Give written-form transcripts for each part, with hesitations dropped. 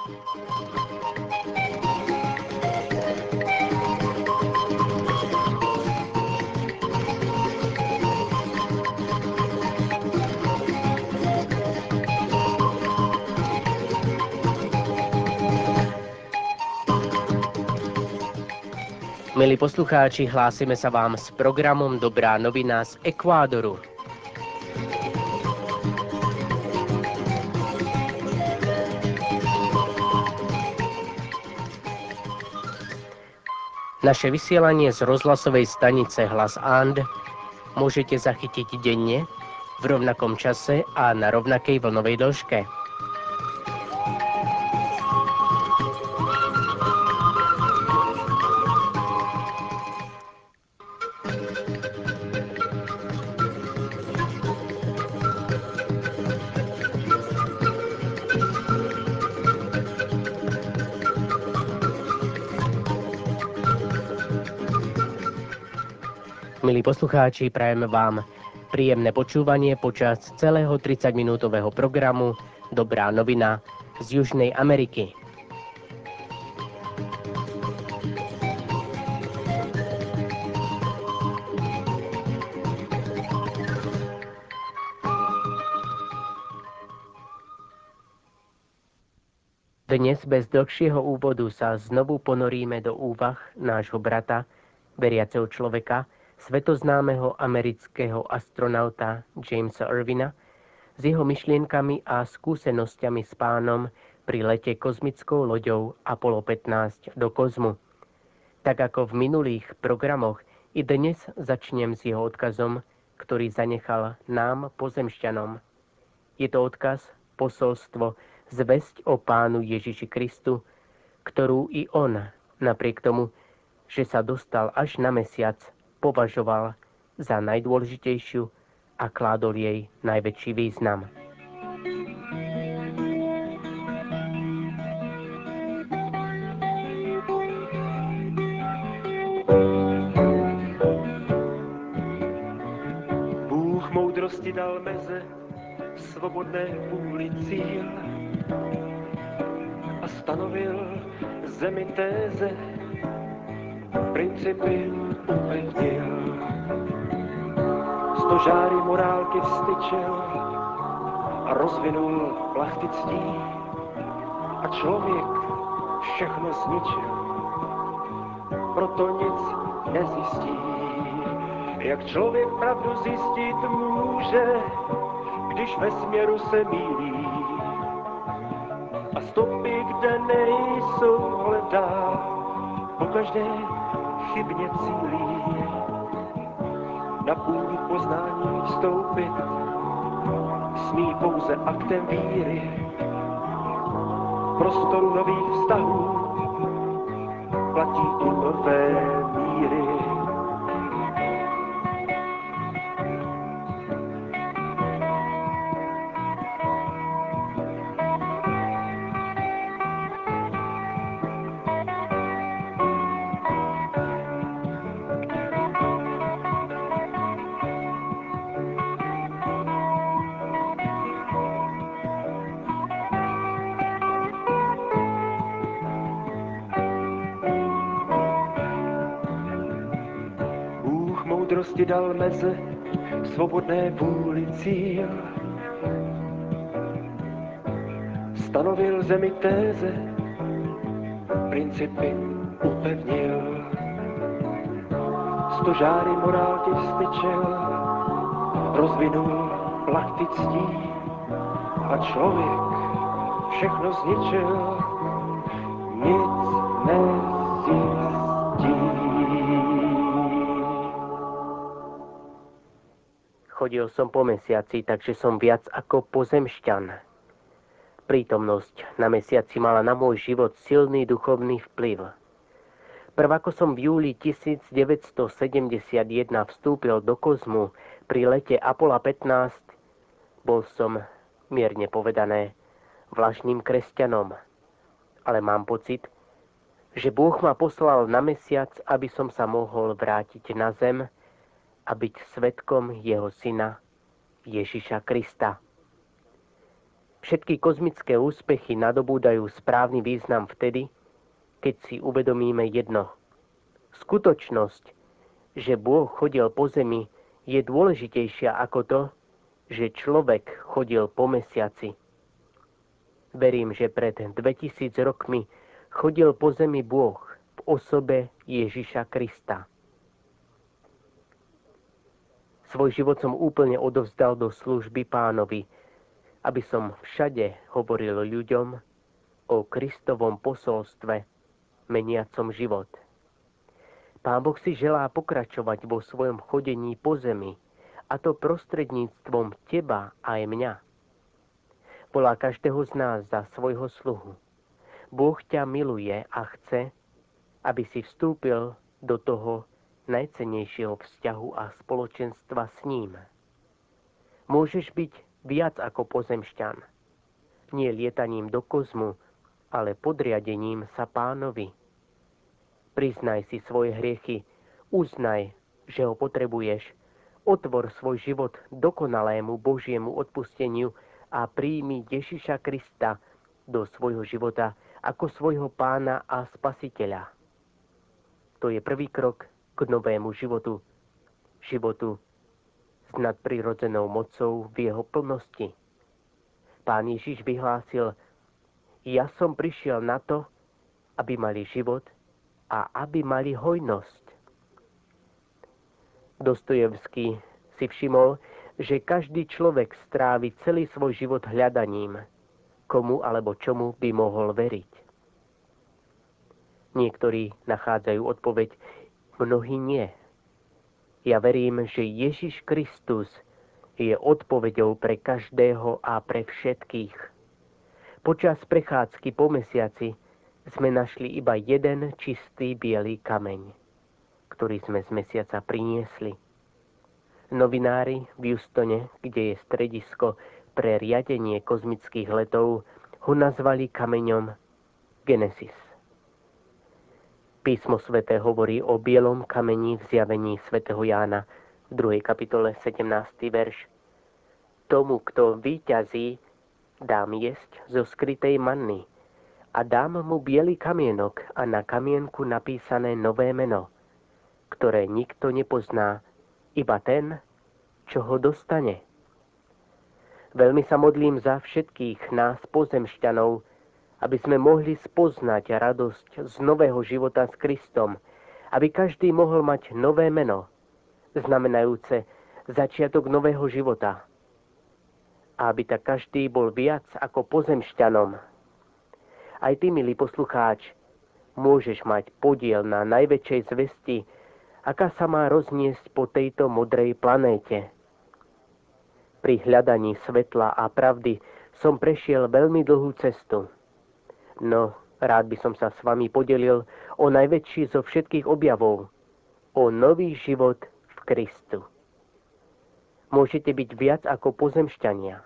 Milí poslucháči, hlásime sa vám s programom Dobrá novina z Ekvádoru. Naše vysielanie z rozhlasovej stanice Hlas And môžete zachytiť denne, v rovnakom čase a na rovnakej vlnovej dĺžke. Milí poslucháči, prajeme vám príjemné počúvanie počas celého 30-minútového programu Dobrá novina z Južnej Ameriky. Dnes bez dlhšieho úvodu sa znovu ponoríme do úvah nášho brata, veriaceho človeka, svetoznámeho amerického astronauta Jamesa Irvina, s jeho myšlienkami a skúsenosťami s Pánom pri lete kozmickou loďou Apollo 15 do kozmu. Tak ako v minulých programoch, i dnes začnem s jeho odkazom, ktorý zanechal nám, pozemšťanom. Je to odkaz, posolstvo, zvesť o Pánu Ježiši Kristu, ktorú i on, napriek tomu, že sa dostal až na mesiac, považoval za najdôležitejšiu a kládol jej najväčší význam. Bůh moudrosti dal meze, svobodné vůli cíl a stanovil zemi téze, principy upevnil. Stožáry morálky vstyčil a rozvinul plachty ctí a člověk všechno zničil, proto nic nezjistí. Jak člověk pravdu zjistit může, když ve směru se mýlí a stopy, kde nejsou, hledá, pokaždé chybně cílí. Na půdu poznání vstoupit smí pouze aktem víry, prostoru nových vztahů platí i nové míry. Moudrosti dal meze, svobodné vůli cíl. Stanovil zemi téze, principy upevnil. Stožáry morálky vstyčil, rozvinul plachty ctí a člověk všechno zničil, nic nezjistí. Chodil som po mesiaci, takže som viac ako pozemšťan. Prítomnosť na mesiaci mala na môj život silný duchovný vplyv. Prvako som v júli 1971 vstúpil do kozmu pri lete Apollo 15, bol som, mierne povedané, vlašným kresťanom. Ale mám pocit, že Bůh ma poslal na mesiac, aby som sa mohol vrátiť na zem a byť svedkom jeho syna Ježiša Krista. Všetky kozmické úspechy nadobúdajú správny význam vtedy, keď si uvedomíme jedno. Skutočnosť, že Bôh chodil po zemi, je dôležitejšia ako to, že človek chodil po mesiaci. Verím, že pred 2000 rokmi chodil po zemi Bôh v osobe Ježiša Krista. Svoj život som úplne odovzdal do služby Pánovi, aby som všade hovoril ľuďom o Kristovom posolstve, meniacom život. Pán Boh si želá pokračovať vo svojom chodení po zemi, a to prostredníctvom teba aj mňa. Volá každého z nás za svojho sluhu. Boh ťa miluje a chce, aby si vstúpil do toho najcennejšieho vzťahu a spoločenstva s ním. Môžeš byť viac ako pozemšťan. Nie lietaním do kozmu, ale podriadením sa Pánovi. Priznaj si svoje hriechy, uznaj, že ho potrebuješ, otvor svoj život dokonalému Božiemu odpusteniu a príjmi Ježiša Krista do svojho života ako svojho Pána a Spasiteľa. To je prvý krok k novému životu. Životu s nadprirodzenou mocou v jeho plnosti. Pán Ježiš vyhlásil: Ja som prišiel na to, aby mali život a aby mali hojnosť. Dostojevský si všimol, že každý človek strávi celý svoj život hľadaním, komu alebo čomu by mohol veriť. Niektorí nachádzajú odpoveď, mnohí nie. Ja verím, že Ježiš Kristus je odpoveďou pre každého a pre všetkých. Počas prechádzky po mesiaci sme našli iba jeden čistý biely kameň, ktorý sme z mesiaca priniesli. Novinári v Houstone, kde je stredisko pre riadenie kozmických letov, ho nazvali kameňom Genesis. Písmo sväté hovorí o bielom kameni v zjavení svätého Jána v 2. kapitole 17. verš. Tomu, kto víťazí, dám jesť zo skrytej manny a dám mu biely kamienok a na kamienku napísané nové meno, ktoré nikto nepozná, iba ten, čo ho dostane. Veľmi sa modlím za všetkých nás pozemšťanov, aby sme mohli spoznať radosť z nového života s Kristom, aby každý mohol mať nové meno, znamenajúce začiatok nového života. A aby tak každý bol viac ako pozemšťanom. Aj ty, milý poslucháč, môžeš mať podiel na najväčšej zvesti, aká sa má rozniesť po tejto modrej planéte. Pri hľadaní svetla a pravdy som prešiel veľmi dlhú cestu. No, rád by som sa s vami podelil o najväčší zo všetkých objavov, o nový život v Kristu. Môžete byť viac ako pozemšťania.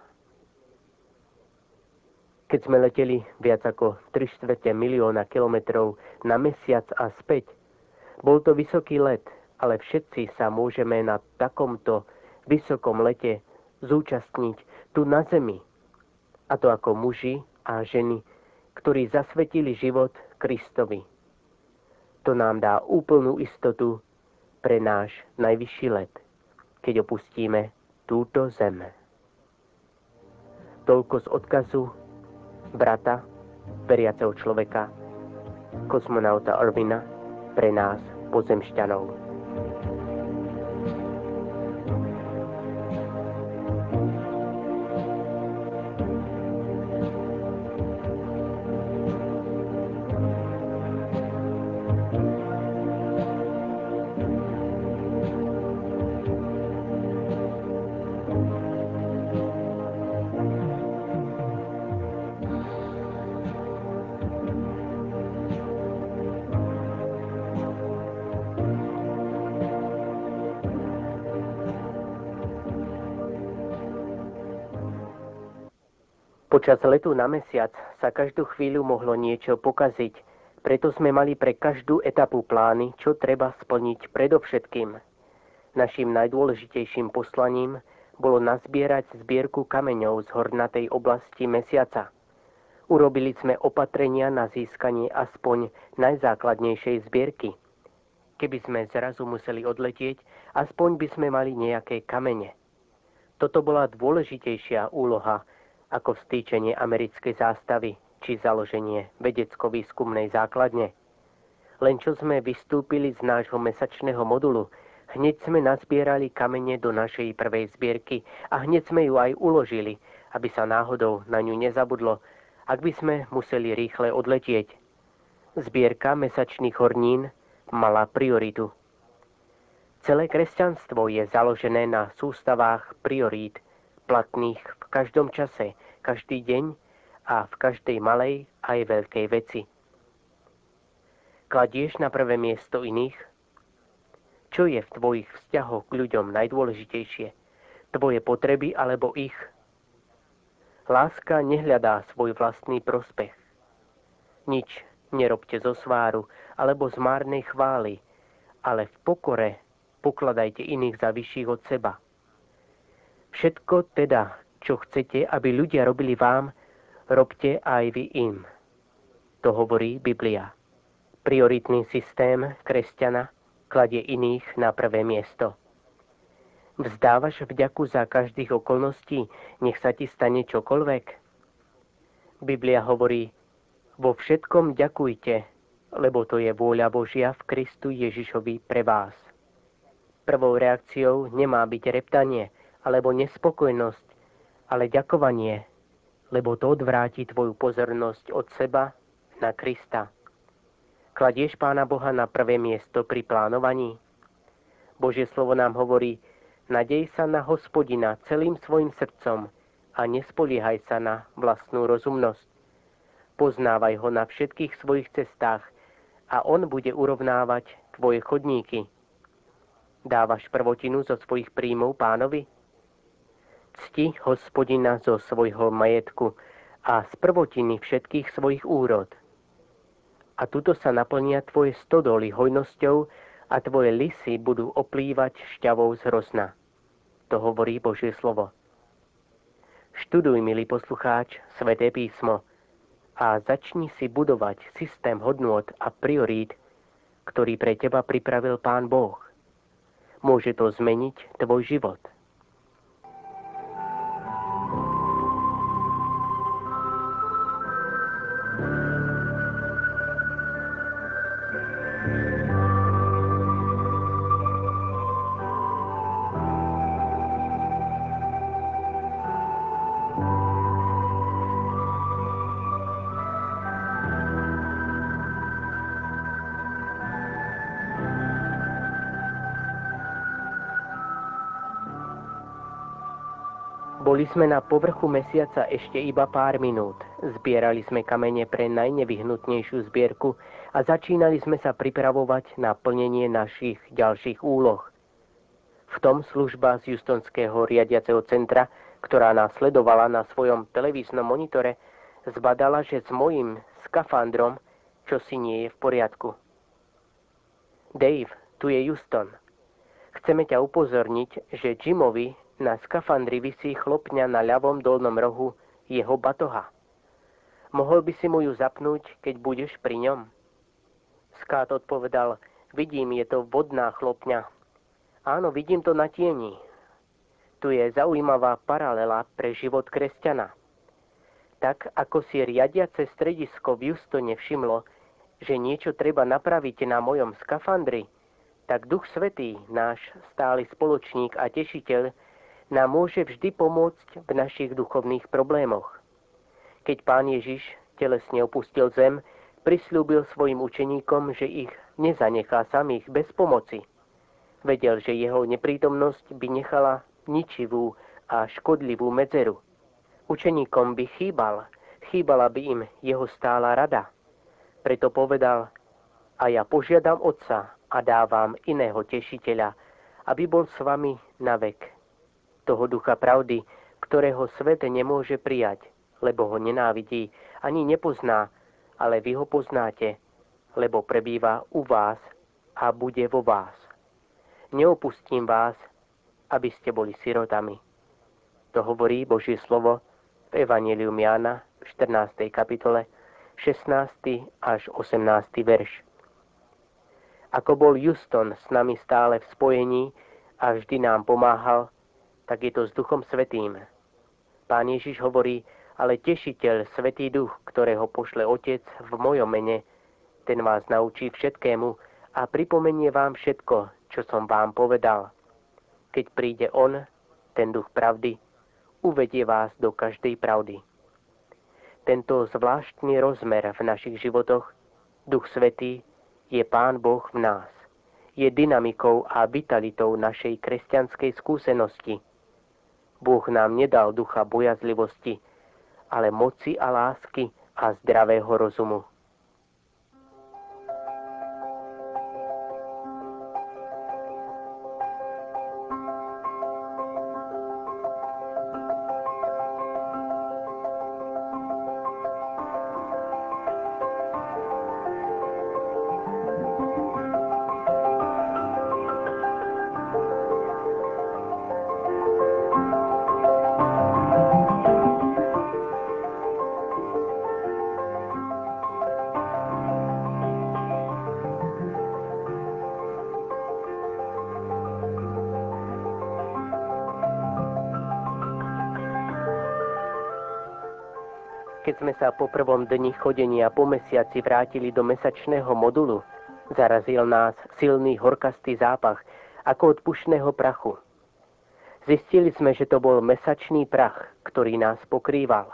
Keď sme leteli viac ako 3/4 milióna kilometrov na mesiac a späť, bol to vysoký let, ale všetci sa môžeme na takomto vysokom lete zúčastniť tu na zemi. A to ako muži a ženy, ktorí zasvetili život Kristovi. To nám dá úplnú istotu pre náš najvyšší let, keď opustíme túto zem. Toľko z odkazu brata, veriaceho človeka, kozmonauta Irvina, pre nás, pozemšťanov. Počas letu na mesiac sa každú chvíľu mohlo niečo pokaziť, preto sme mali pre každú etapu plány, čo treba splniť predovšetkým. Naším najdôležitejším poslaním bolo nazbierať zbierku kameňov z hornatej oblasti mesiaca. Urobili sme opatrenia na získanie aspoň najzákladnejšej zbierky. Keby sme zrazu museli odletieť, aspoň by sme mali nejaké kamene. Toto bola dôležitejšia úloha ako vstýčenie americkej zástavy či založenie vedecko-výskumnej základne. Len čo sme vystúpili z nášho mesačného modulu, hneď sme nazbierali kamene do našej prvej zbierky a hneď sme ju aj uložili, aby sa náhodou na ňu nezabudlo, ak by sme museli rýchle odletieť. Zbierka mesačných hornín mala prioritu. Celé kresťanstvo je založené na sústavách priorít, platných v každom čase, každý deň a v každej malej aj veľkej veci. Kladieš na prvé miesto iných? Čo je v tvojich vzťahoch k ľuďom najdôležitejšie? Tvoje potreby alebo ich? Láska nehľadá svoj vlastný prospech. Nič nerobte zo sváru alebo z márnej chvály, ale v pokore pokladajte iných za vyšších od seba. Všetko teda, čo chcete, aby ľudia robili vám, robte aj vy im. To hovorí Biblia. Prioritný systém kresťana kladie iných na prvé miesto. Vzdávaš vďaku za každých okolností, nech sa ti stane čokoľvek? Biblia hovorí, vo všetkom ďakujte, lebo to je vôľa Božia v Kristu Ježišovi pre vás. Prvou reakciou nemá byť reptanie alebo nespokojnosť, ale ďakovanie, lebo to odvráti tvoju pozornosť od seba na Krista. Kladieš Pána Boha na prvé miesto pri plánovaní? Božie slovo nám hovorí, nadej sa na Hospodina celým svojim srdcom a nespoliehaj sa na vlastnú rozumnosť. Poznávaj ho na všetkých svojich cestách a on bude urovnávať tvoje chodníky. Dávaš prvotinu zo svojich príjmov Pánovi? Cti Hospodina zo svojho majetku a z prvotiny všetkých svojich úrod. A tuto sa naplnia tvoje stodoly hojnosťou a tvoje lisy budú oplývať šťavou z hrozna. To hovorí Božie slovo. Študuj, milý poslucháč, Sväté písmo a začni si budovať systém hodnôt a priorít, ktorý pre teba pripravil Pán Boh. Môže to zmeniť tvoj život. Boli sme na povrchu mesiaca ešte iba pár minút. Zbierali sme kamene pre najnevyhnutnejšiu zbierku a začínali sme sa pripravovať na plnenie našich ďalších úloh. V tom služba z Houstonského riadiaceho centra, ktorá nás sledovala na svojom televíznom monitore, zbadala, že s mojím skafandrom čosi nie je v poriadku. Dave, tu je Houston. Chceme ťa upozorniť, že Jimovi na skafandri visí chlopňa na ľavom dolnom rohu jeho batoha. Mohol by si mu ju zapnúť, keď budeš pri ňom? Scott odpovedal, vidím, je to vodná chlopňa. Áno, vidím to na tieni. Tu je zaujímavá paralela pre život kresťana. Tak, ako si riadiace stredisko v Houstone všimlo, že niečo treba napraviť na mojom skafandri, tak Duch Svätý, náš stály spoločník a tešiteľ, nám môže vždy pomôcť v našich duchovných problémoch. Keď Pán Ježiš telesne opustil zem, prisľúbil svojim učeníkom, že ich nezanechá samých bez pomoci. Vedel, že jeho neprítomnosť by nechala ničivú a škodlivú medzeru. Učeníkom by chýbala by im jeho stála rada. Preto povedal, a ja požiadam Otca a dávam iného tešiteľa, aby bol s vami na vek. Toho ducha pravdy, ktorého svet nemôže prijať, lebo ho nenávidí, ani nepozná, ale vy ho poznáte, lebo prebýva u vás a bude vo vás. Neopustím vás, aby ste boli sirotami. To hovorí Božie slovo v Evanjelium Jána v 14. kapitole 16. až 18. verš. Ako bol Juston s nami stále v spojení a vždy nám pomáhal, tak je to s Duchom Svätým. Pán Ježiš hovorí, ale Tešiteľ, Svätý Duch, ktorého pošle Otec v mojom mene, ten vás naučí všetkému a pripomenie vám všetko, čo som vám povedal. Keď príde On, ten Duch pravdy, uvedie vás do každej pravdy. Tento zvláštny rozmer v našich životoch, Duch Svätý, je Pán Boh v nás. Je dynamikou a vitalitou našej kresťanskej skúsenosti. Boh nám nedal ducha bojazlivosti, ale moci a lásky a zdravého rozumu. Keď sme sa po prvom dni chodenia po mesiaci vrátili do mesačného modulu, zarazil nás silný horkastý zápach ako od pušného prachu. Zistili sme, že to bol mesačný prach, ktorý nás pokrýval.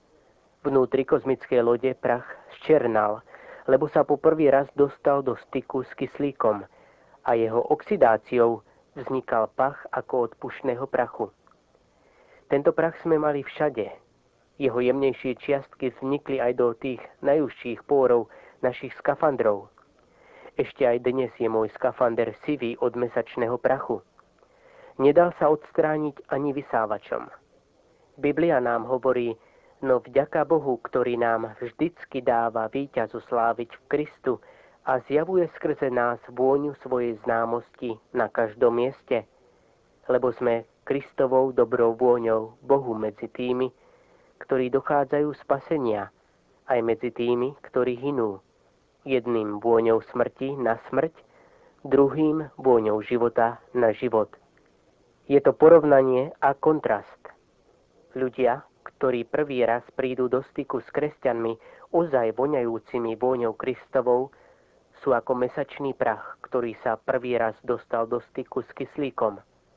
Vnútri kozmickej lode prach zčernal, lebo sa po prvý raz dostal do styku s kyslíkom a jeho oxidáciou vznikal pach ako od pušného prachu. Tento prach sme mali všade. Jeho jemnejšie čiastky vznikli aj do tých najúžších pórov našich skafandrov. Ešte aj dnes je môj skafander sivý od mesačného prachu. Nedal sa odstrániť ani vysávačom. Biblia nám hovorí, no vďaka Bohu, ktorý nám vždycky dáva víťazu sláviť v Kristu a zjavuje skrze nás vôňu svojej známosti na každom mieste, lebo sme Kristovou dobrou vôňou Bohu medzi tými, ktorí dochádzajú spasenia, aj medzi tými, ktorí hynú. Jedným vôňou smrti na smrť, druhým vôňou života na život. Je to porovnanie a kontrast. Ľudia, ktorí prvý raz prídu do styku s kresťanmi ozaj voňajúcimi vôňou Kristovou, sú ako mesačný prach, ktorý sa prvý raz dostal do styku s kyslíkom.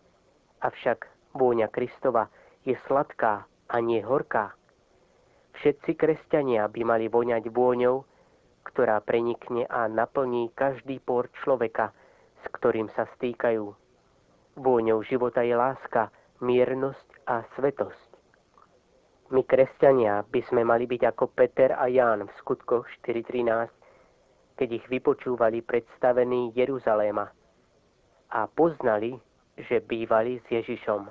Avšak vôňa Kristova je sladká a nie horká. Všetci kresťania by mali voňať vôňou, ktorá prenikne a naplní každý pór človeka, s ktorým sa stýkajú. Vôňou života je láska, miernosť a svätosť. My, kresťania, by sme mali byť ako Peter a Ján v Skutkoch 4.13, keď ich vypočúvali predstavení Jeruzaléma a poznali, že bývali s Ježišom.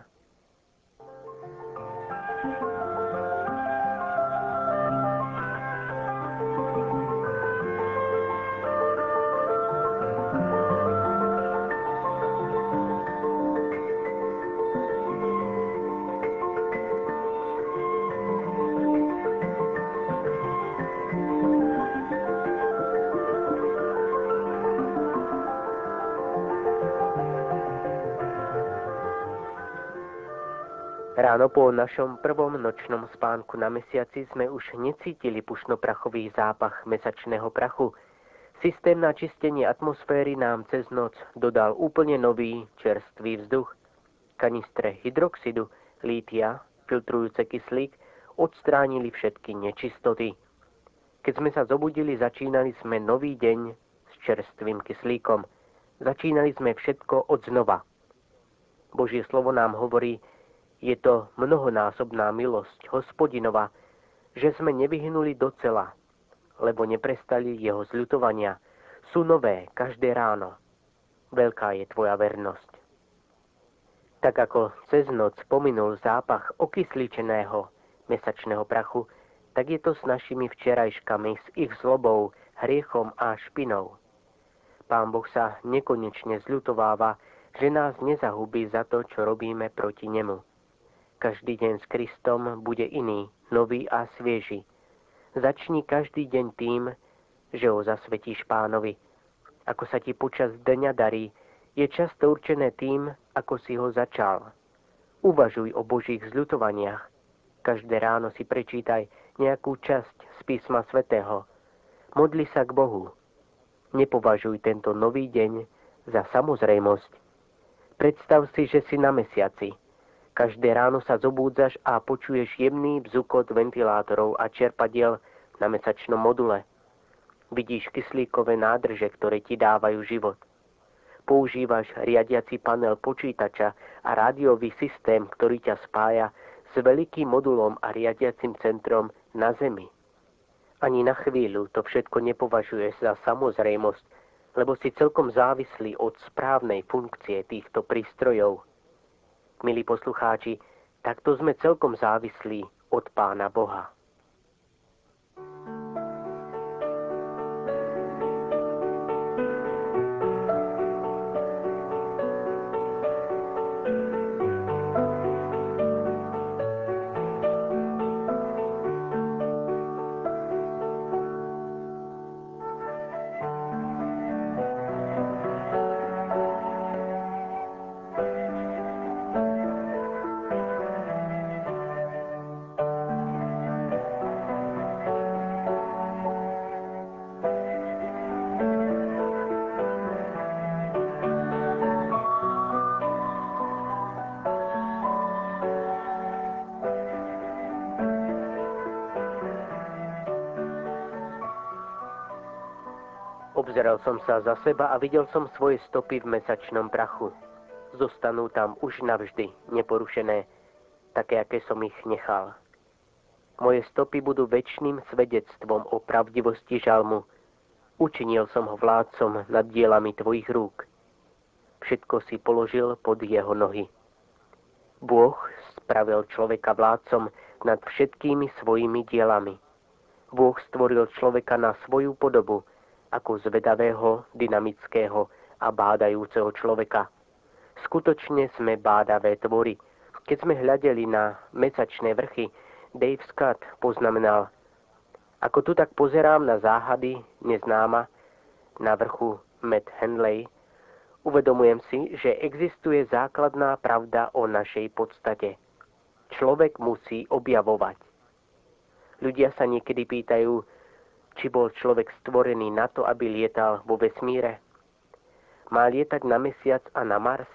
Ráno po našom prvom nočnom spánku na mesiaci sme už necítili pušnoprachový zápach mesačného prachu. Systém na čistenie atmosféry nám cez noc dodal úplne nový, čerstvý vzduch. Kanistre hydroxidu, lítia, filtrujúce kyslík, odstránili všetky nečistoty. Keď sme sa zobudili, začínali sme nový deň s čerstvým kyslíkom. Začínali sme všetko od znova. Božie slovo nám hovorí, je to mnohonásobná milosť Hospodinova, že sme nevyhnuli docela, lebo neprestali jeho zľutovania. Sú nové každé ráno. Veľká je tvoja vernosť. Tak ako cez noc pominul zápach okysličeného mesačného prachu, tak je to s našimi včerajškami, s ich zlobou, hriechom a špinou. Pán Boh sa nekonečne zľutováva, že nás nezahubí za to, čo robíme proti nemu. Každý deň s Kristom bude iný, nový a svieži. Začni každý deň tým, že ho zasvetíš Pánovi. Ako sa ti počas dňa darí, je často určené tým, ako si ho začal. Uvažuj o Božích zľutovaniach. Každé ráno si prečítaj nejakú časť z písma svätého. Modli sa k Bohu. Nepovažuj tento nový deň za samozrejmosť. Predstav si, že si na mesiaci. Každé ráno sa zobúdzaš a počuješ jemný bzukot ventilátorov a čerpadiel na mesačnom module. Vidíš kyslíkové nádrže, ktoré ti dávajú život. Používaš riadiaci panel počítača a rádiový systém, ktorý ťa spája s veľkým modulom a riadiacim centrom na Zemi. Ani na chvíľu to všetko nepovažuješ za samozrejmosť, lebo si celkom závislý od správnej funkcie týchto prístrojov. Milí poslucháči, takto sme celkom závislí od Pána Boha. Obzeral som sa za seba a videl som svoje stopy v mesačnom prachu. Zostanú tam už navždy, neporušené, také, aké som ich nechal. Moje stopy budú večným svedectvom o pravdivosti žalmu. Učinil som ho vládcom nad dielami tvojich rúk. Všetko si položil pod jeho nohy. Boh spravil človeka vládcom nad všetkými svojimi dielami. Boh stvoril človeka na svoju podobu, ako zvedavého, dynamického a bádajúceho človeka. Skutočne sme bádavé tvory. Keď sme hľadeli na mesačné vrchy, Dave Scott poznamenal: ako tu tak pozerám na záhady neznáma na vrchu Matt Henley, uvedomujem si, že existuje základná pravda o našej podstate. Človek musí objavovať. Ľudia sa niekedy pýtajú, či bol človek stvorený na to, aby lietal vo vesmíre. Má lietať na Mesiac a na Mars?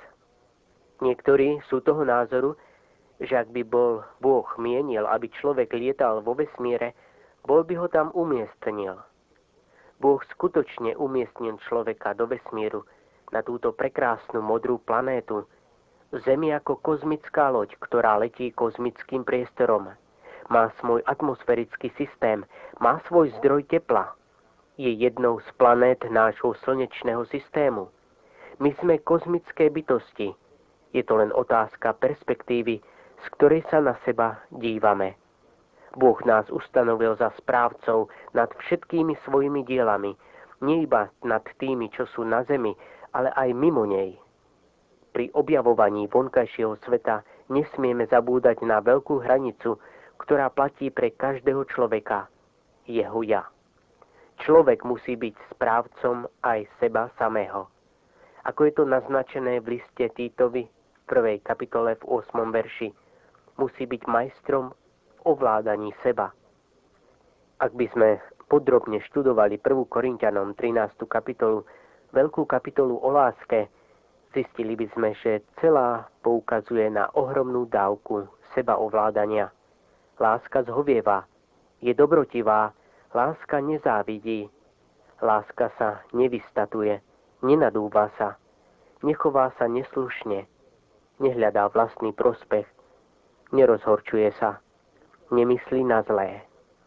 Niektorí sú toho názoru, že ak by bol Boh mienil, aby človek lietal vo vesmíre, bol by ho tam umiestnil. Boh skutočne umiestnil človeka do vesmíru, na túto prekrásnu modrú planétu, Zemi ako kozmická loď, ktorá letí kozmickým priestorom. Má svoj atmosférický systém, má svoj zdroj tepla. Je jednou z planét nášho slnečného systému. My sme kozmické bytosti. Je to len otázka perspektívy, z ktorej sa na seba dívame. Boh nás ustanovil za správcov nad všetkými svojimi dielami, nie iba nad tými, čo sú na zemi, ale aj mimo nej. Pri objavovaní vonkajšieho sveta nesmieme zabúdať na veľkú hranicu, ktorá platí pre každého človeka, jeho ja. Človek musí byť správcom aj seba samého. Ako je to naznačené v liste Títovi, v 1. kapitole v 8. verši, musí byť majstrom v ovládaní seba. Ak by sme podrobne študovali 1. Korinťanom 13. kapitolu, veľkú kapitolu o láske, zistili by sme, že celá poukazuje na ohromnú dávku sebaovládania. Láska zhovieva, je dobrotivá, láska nezávidí, láska sa nevystatuje, nenadúva sa, nechová sa neslušne, nehľadá vlastný prospech, nerozhorčuje sa, nemyslí na zlé.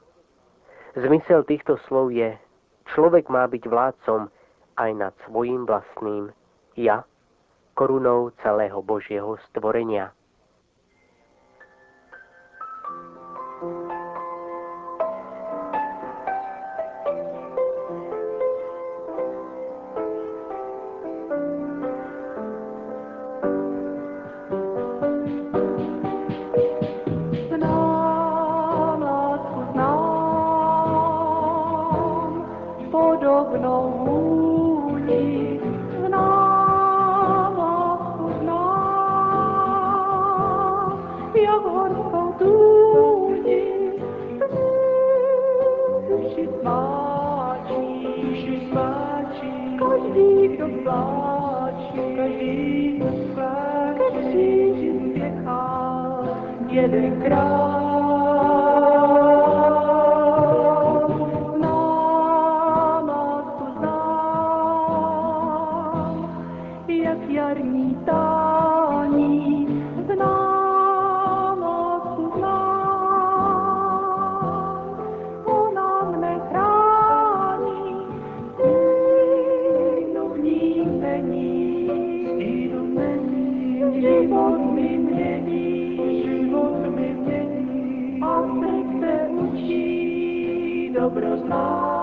Zmysel týchto slov je, človek má byť vládcom aj nad svojím vlastným ja, korunou celého Božieho stvorenia. podobnou vůni znám a poznám, jak horskou tůni duši smáčí, každý, kdo pláčí, ke kříži spěchá jedenkrát. Znám lásku znám, jak jarní tání, znám lásku znám, ona mne chrání, stínu v ní mení, život mi mění, a srdce učí dobro znát.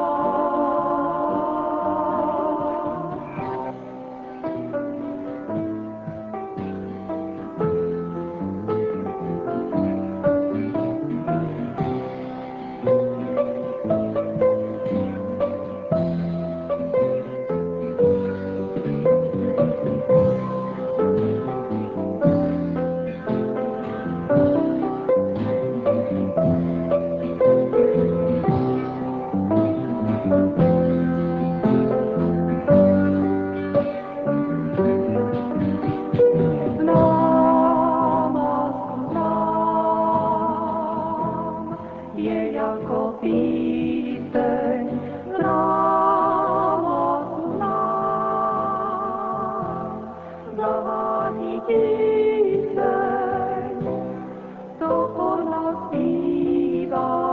Znám, lásku znám, je jako píseň. Znám, lásku znám, zavání tíseň, to ona zpívá,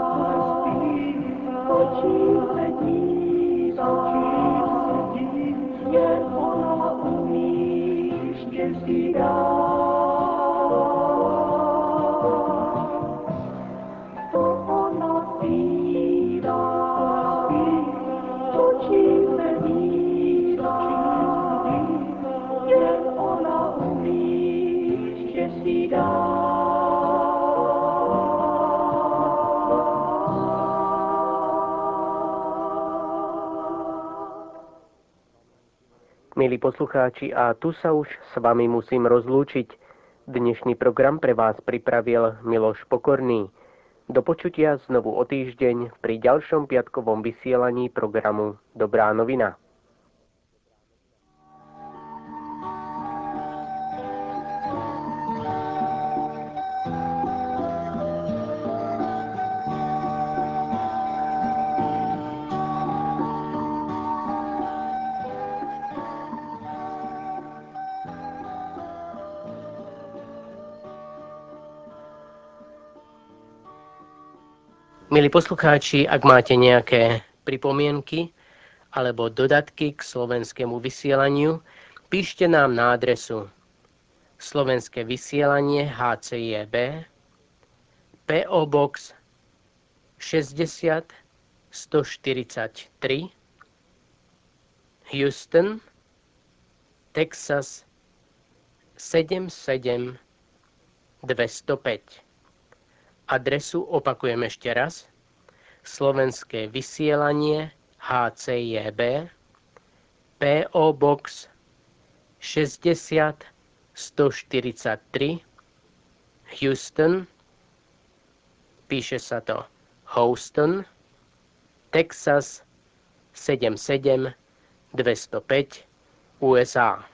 očí se dívá, jen ona umí štěstí dát. To ona zpívá, očí se dívá, jen ona umí štěstí dát. Milí poslucháči, a tu sa už s vami musím rozlúčiť. Dnešný program pre vás pripravil Miloš Pokorný. Do počutia znovu o týždeň pri ďalšom piatkovom vysielaní programu Dobrá novina. Milí poslucháči, ak máte nejaké pripomienky alebo dodatky k slovenskému vysielaniu, píšte nám na adresu Slovenské vysielanie HCJB, PO Box 60 143 Houston, Texas 77205. Adresu opakujem ešte raz. Slovenské vysielanie HCJB, PO Box 60 143 Houston, píše sa to Houston, Texas 77205 USA.